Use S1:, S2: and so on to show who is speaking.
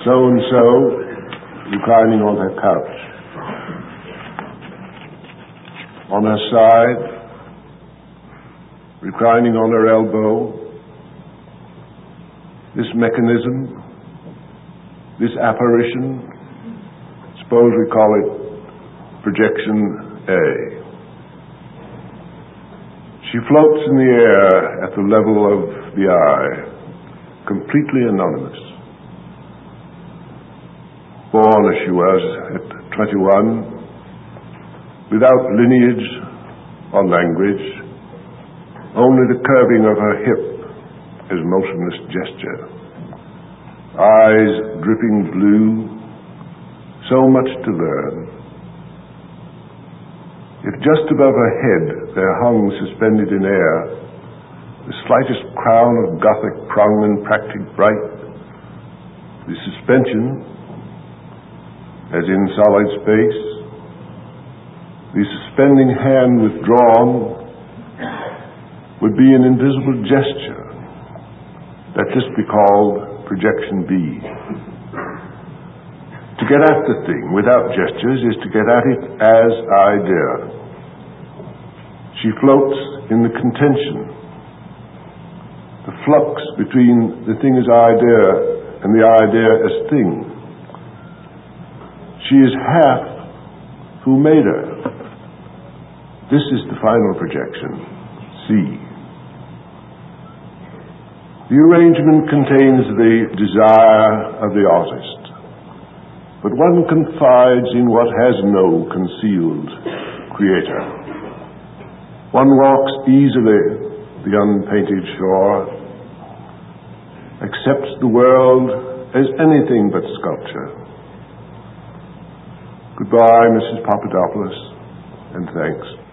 S1: so-and-so reclining on her couch. On her side, reclining on her elbow, this mechanism, this apparition, suppose we call it projection A. She floats in the air at the level of the eye, completely anonymous. Born as she was at 21, without lineage or language, only the curving of her hip as motionless gesture. Eyes dripping blue, so much to learn. If just above her head there hung suspended in air the slightest crown of Gothic prong and practic bright, the suspension, as in solid space, the suspending hand withdrawn, would be an invisible gesture. Let this be called projection B. To get at the thing without gestures is to get at it as idea. She floats in the contention, the flux between the thing as idea and the idea as thing. She is half who made her. This is the final projection, C. The arrangement contains the desire of the artist, but one confides in what has no concealed creator. One walks easily the unpainted shore, accepts the world as anything but sculpture. Goodbye, Mrs. Papadopoulos, and thanks.